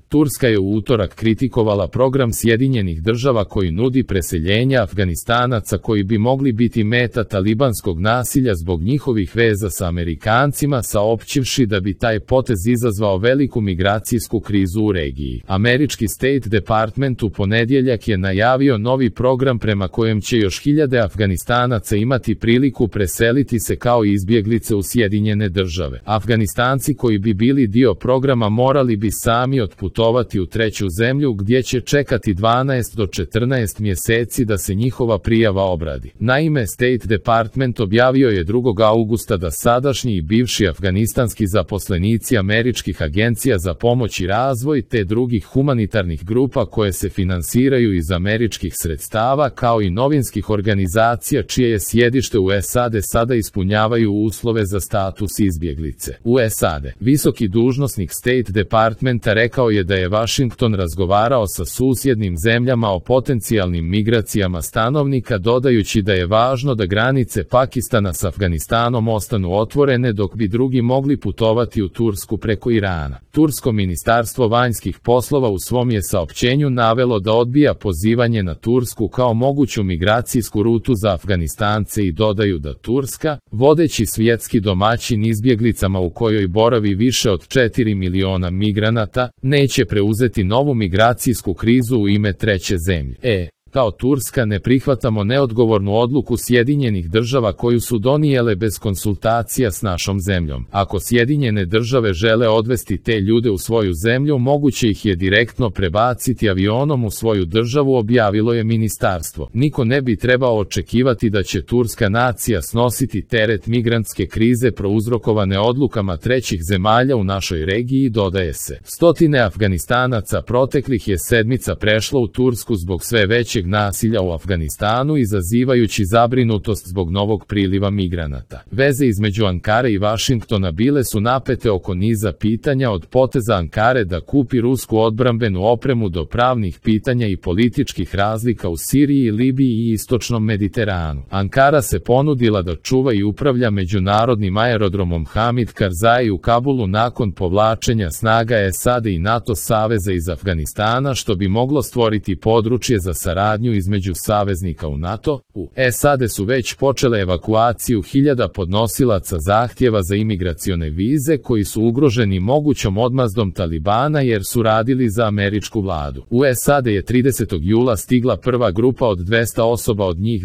Turska je u utorak kritikovala program Sjedinjenih država koji nudi preseljenje Afganistanaca koji bi mogli biti meta talibanskog nasilja zbog njihovih veza sa Amerikancima, saopćivši da bi taj potez izazvao veliku migracijsku krizu u regiji. Američki State Department u ponedjeljak je najavio novi program prema kojem će još hiljade Afganistanaca imati priliku preseliti se kao izbjeglice u Sjedinjene države. Afganistanci koji bi bili dio programa morali bi sami otputovati u treću zemlju gdje će čekati 12 do 14 mjeseci da se njihova prijava obradi. Naime, State Department objavio je 2. augusta da sadašnji i bivši afganistanski zaposlenici američkih agencija za pomoć i razvoj te drugih humanitarnih grupa koje se finansiraju iz američkih sredstava kao i novinskih organizacija čije je sjedište u SAD sada ispunjavaju uslove za status izbjeglice. U SAD, visoki dužnosnik State Departmenta rekao je da je Washington razgovarao sa susjednim zemljama o potencijalnim migracijama stanovnika, dodajući da je važno da granice Pakistana s Afganistanom ostanu otvorene dok bi drugi mogli putovati u Tursku preko Irana. Tursko ministarstvo vanjskih poslova u svom je saopćenju navelo da odbija pozivanje na Tursku kao moguću migracijsku rutu za Afganistance i dodaju da Turska, vodeći svjetski domaćin izbjeglicama u kojoj boravi više od 4 miliona migranata, neće preuzeti novu migracijsku krizu u ime treće zemlje. Kao Turska ne prihvatamo neodgovornu odluku Sjedinjenih država koju su donijele bez konsultacija s našom zemljom. Ako Sjedinjene države žele odvesti te ljude u svoju zemlju, moguće ih je direktno prebaciti avionom u svoju državu, objavilo je ministarstvo. Niko ne bi trebao očekivati da će turska nacija snositi teret migrantske krize prouzrokovane odlukama trećih zemalja u našoj regiji, dodaje se. Stotine Afganistanaca proteklih je sedmica prešlo u Tursku zbog sve većeg nasilja u Afganistanu, izazivajući zabrinutost zbog novog priliva migranata. Veze između Ankare i Vašingtona bile su napete oko niza pitanja, od poteza Ankare da kupi rusku odbrambenu opremu do pravnih pitanja i političkih razlika u Siriji, Libiji i Istočnom Mediteranu. Ankara se ponudila da čuva i upravlja međunarodnim aerodromom Hamid Karzai u Kabulu nakon povlačenja snaga SAD i NATO saveza iz Afganistana, što bi moglo stvoriti područje za saradnju između saveznika u NATO. U SAD su već počele evakuaciju hiljada podnosilaca zahtjeva za imigracione vize koji su ugroženi mogućom odmazdom Talibana jer su radili za američku vladu. U SAD je 30. jula stigla prva grupa od 200 osoba, od njih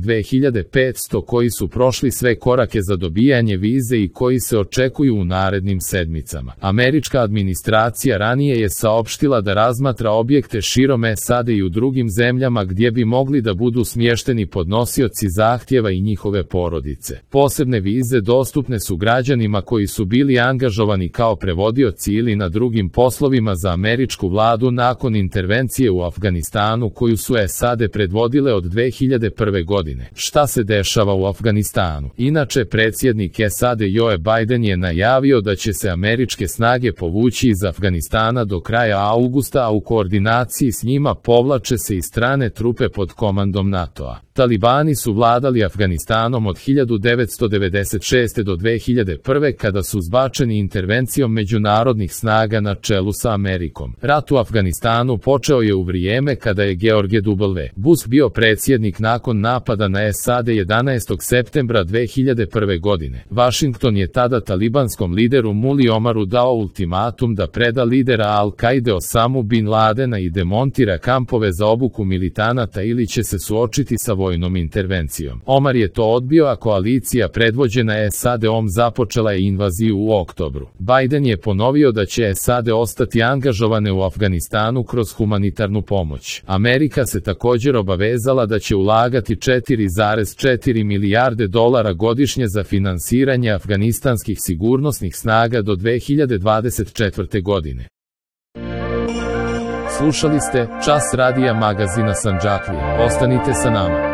2500 koji su prošli sve korake za dobijanje vize i koji se očekuju u narednim sedmicama. Američka administracija ranije je saopštila da razmatra objekte širom SAD i u drugim zemljama gdje bi mogli da budu smješteni podnosioci zahtjeva i njihove porodice. Posebne vize dostupne su građanima koji su bili angažovani kao prevodioci ili na drugim poslovima za američku vladu nakon intervencije u Afganistanu koju su SAD predvodile od 2001. godine. Šta se dešava u Afganistanu? Inače, predsjednik SAD Joe Biden je najavio da će se američke snage povući iz Afganistana do kraja augusta, a u koordinaciji s njima povlače se i strane trupe pod komandom NATO-a. Talibani su vladali Afganistanom od 1996. do 2001. kada su zbačeni intervencijom međunarodnih snaga na čelu sa Amerikom. Rat u Afganistanu počeo je u vrijeme kada je George W. Bush bio predsjednik nakon napada na SAD 11. septembra 2001. godine. Washington je tada talibanskom lideru Muli Omaru dao ultimatum da preda lidera Al-Kaide Osamu Bin Ladena i demontira kampove za obuku militanata ili će se suočiti sa vojnom intervencijom. Omar je to odbio, a koalicija predvođena SAD-om započela je invaziju u oktobru. Biden je ponovio da će SAD ostati angažovane u Afganistanu kroz humanitarnu pomoć. Amerika se također obavezala da će ulagati 4,4 milijarde dolara godišnje za finansiranje afganistanskih sigurnosnih snaga do 2024. godine. Slušali ste Čas radija magazina Sandžaklija. Ostanite sa nama.